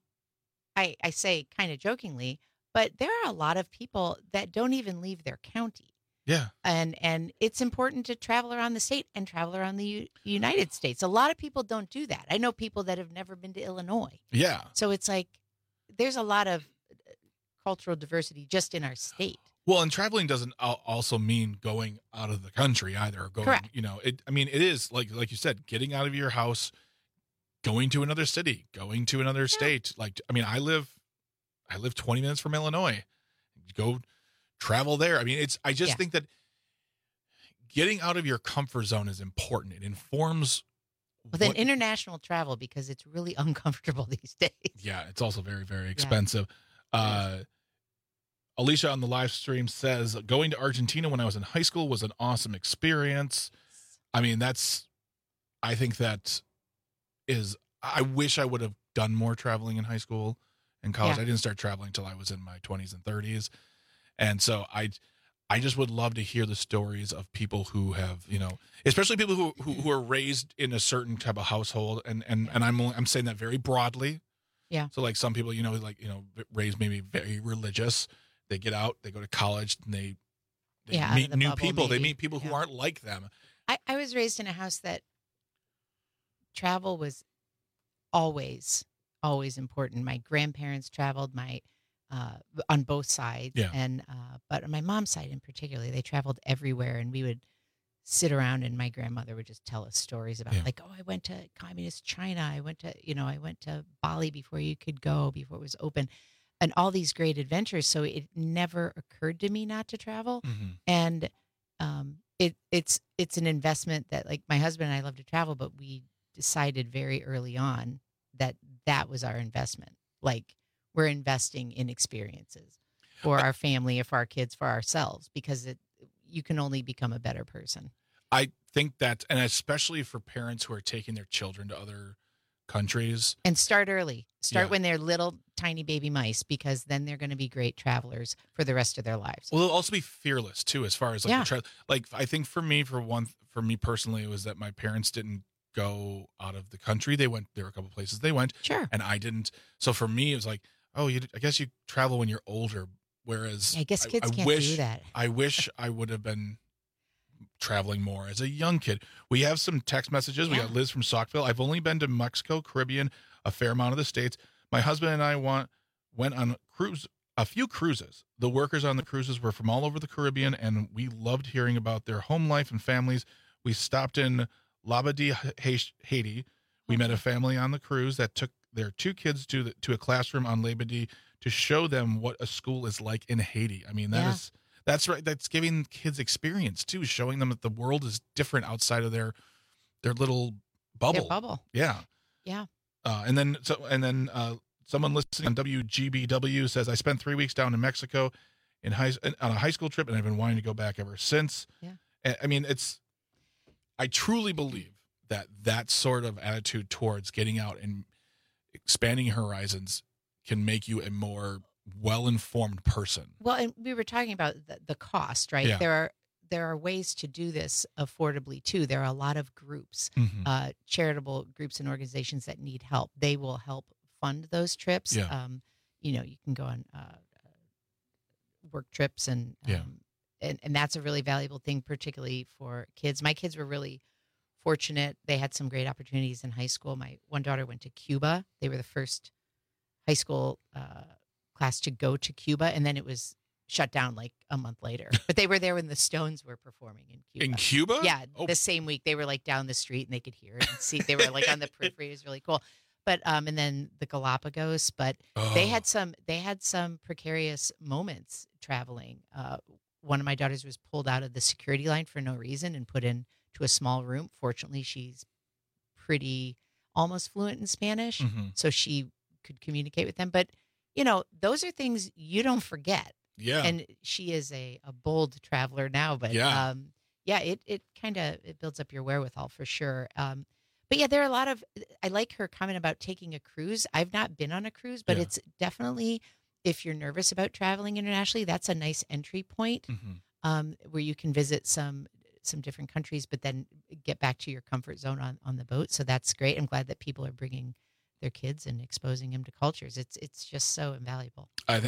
I say kind of jokingly, but there are a lot of people that don't even leave their county. Yeah. And it's important to travel around the state and travel around the United States. A lot of people don't do that. I know people that have never been to Illinois. Yeah. So it's like there's a lot of cultural diversity just in our state. Well, and traveling doesn't also mean going out of the country either. Or going, correct. It is like you said, getting out of your house, going to another city, going to another state. I live 20 minutes from Illinois. Go travel there. I just think that getting out of your comfort zone is important. It informs. With an international travel, because it's really uncomfortable these days. Yeah, it's also very, very expensive. Alicia on the live stream says, going to Argentina when I was in high school was an awesome experience. I wish I would have done more traveling in high school and college. I didn't start traveling until I was in my 20s and 30s. And so I just would love to hear the stories of people who have, especially people who are raised in a certain type of household. And I'm saying that very broadly. Yeah. So like some people, raised maybe very religious. They get out, they go to college, and they meet new people. Maybe. They meet people who aren't like them. I was raised in a house that travel was always important. My grandparents traveled on both sides. Yeah. And but on my mom's side in particular, they traveled everywhere, and we would sit around and my grandmother would just tell us stories about I went to communist China. I went to Bali before you could go, before it was open. And all these great adventures. So it never occurred to me not to travel. Mm-hmm. And it's an investment that, like, my husband and I love to travel, but we decided very early on that was our investment. Like, we're investing in experiences for our family, for our kids, for ourselves, because you can only become a better person. I think that, and especially for parents who are taking their children to other countries. And start early. Start when they're little tiny baby mice, because then they're going to be great travelers for the rest of their lives. Well, they'll also be fearless too, as far as like I think for me personally, it was that my parents didn't go out of the country. There were a couple places they went, and I didn't. So for me, it was like, I guess you travel when you're older. Whereas I guess kids can't do that. I wish I would have been traveling more as a young kid. We have some text messages. We got Liz from Saukville. I've only been to Mexico, Caribbean, a fair amount of the States. My husband and I went on a few cruises. The workers on the cruises were from all over the Caribbean, and we loved hearing about their home life and families. We stopped in Labadee, Haiti. We met a family on the cruise that took their 2 kids to a classroom on Labadee to show them what a school is like in Haiti. I mean, that's right. That's giving kids experience too, showing them that the world is different outside of their little bubble. Their bubble. Yeah. Yeah. And then someone listening on WGBW says, I spent 3 weeks down in Mexico on a high school trip, and I've been wanting to go back ever since. Yeah. I mean, I truly believe that sort of attitude towards getting out and expanding horizons can make you a more well-informed person. Well, and we were talking about the cost, right? Yeah. There are ways to do this affordably too. There are a lot of groups, charitable groups and organizations that need help. They will help fund those trips. Yeah. You can go on work trips and that's a really valuable thing, particularly for kids. My kids were really fortunate. They had some great opportunities in high school. My one daughter went to Cuba. They were the first high school class to go to Cuba, and then it was shut down like a month later. But they were there when the Stones were performing in Cuba. In Cuba? Yeah, the same week. They were like down the street and they could hear it and see. They were like on the periphery. It was really cool. But and then the Galapagos. But they had some precarious moments traveling. One of my daughters was pulled out of the security line for no reason and put into a small room. Fortunately, she's pretty almost fluent in Spanish, so she could communicate with them. But those are things you don't forget. Yeah. And she is a bold traveler now, but it kind of builds up your wherewithal for sure. But yeah, there are a lot of, I like her comment about taking a cruise. I've not been on a cruise, but it's definitely, if you're nervous about traveling internationally, that's a nice entry point where you can visit some different countries, but then get back to your comfort zone on the boat. So that's great. I'm glad that people are bringing their kids and exposing them to cultures. It's just so invaluable. I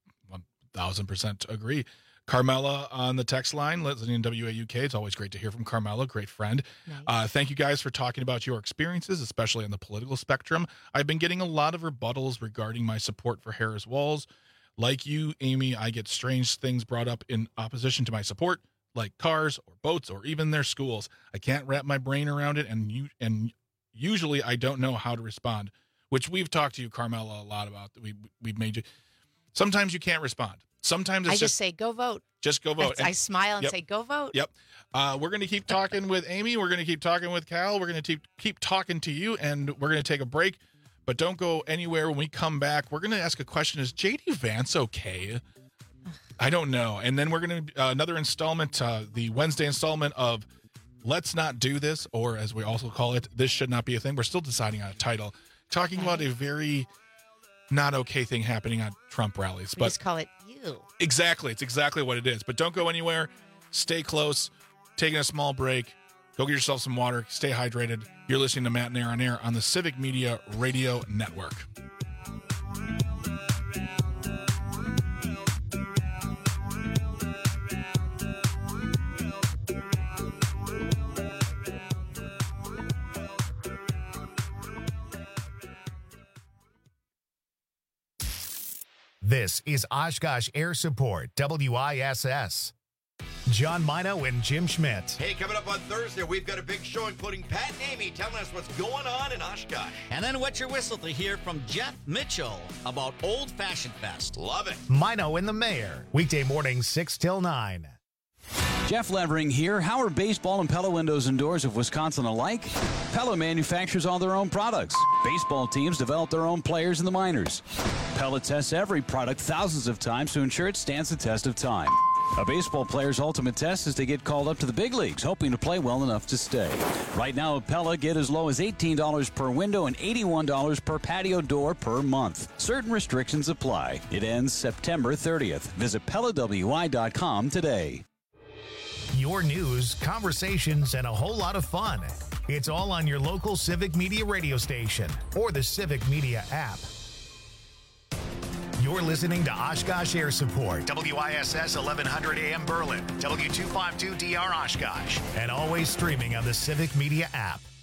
1000% agree. Carmela on the text line, listening to WAUK. It's always great to hear from Carmela, great friend. Nice. Thank you guys for talking about your experiences, especially on the political spectrum. I've been getting a lot of rebuttals regarding my support for Harris Walz. Like you, Amy, I get strange things brought up in opposition to my support, like cars or boats or even their schools. I can't wrap my brain around it, and usually I don't know how to respond, which we've talked to you, Carmela, a lot about. We've made you. Sometimes you can't respond. Sometimes it's just say, go vote. Just go vote. I smile and say, go vote. Yep. We're going to keep talking with Amy. We're going to keep talking with Cal. We're going to keep talking to you, and we're going to take a break. But don't go anywhere. When we come back, we're going to ask a question. Is J.D. Vance okay? I don't know. And then we're going to another installment, the Wednesday installment of Let's Not Do This, or as we also call it, This Should Not Be a Thing. We're still deciding on a title. Talking about a very not okay thing happening on Trump rallies. We just call it you. Exactly. It's exactly what it is. But don't go anywhere. Stay close. Taking a small break. Go get yourself some water. Stay hydrated. You're listening to Matt and Aaron on Air on the Civic Media Radio Network. This is Oshkosh Air Support, WISS. John Mino and Jim Schmidt. Hey, coming up on Thursday, we've got a big show including Pat and Amy telling us what's going on in Oshkosh. And then wet your whistle to hear from Jeff Mitchell about Old Fashioned Fest. Love it. Mino and the Mayor, weekday mornings 6 till 9. Jeff Levering here. How are baseball and Pella windows and doors of Wisconsin alike? Pella manufactures all their own products. Baseball teams develop their own players in the minors. Pella tests every product thousands of times to ensure it stands the test of time. A baseball player's ultimate test is to get called up to the big leagues, hoping to play well enough to stay. Right now at Pella, get as low as $18 per window and $81 per patio door per month. Certain restrictions apply. It ends September 30th. Visit PellaWI.com today. Your news, conversations, and a whole lot of fun. It's all on your local Civic Media radio station or the Civic Media app. You're listening to Oshkosh Air Support, WISS 1100 AM Berlin, W252DR Oshkosh, and always streaming on the Civic Media app.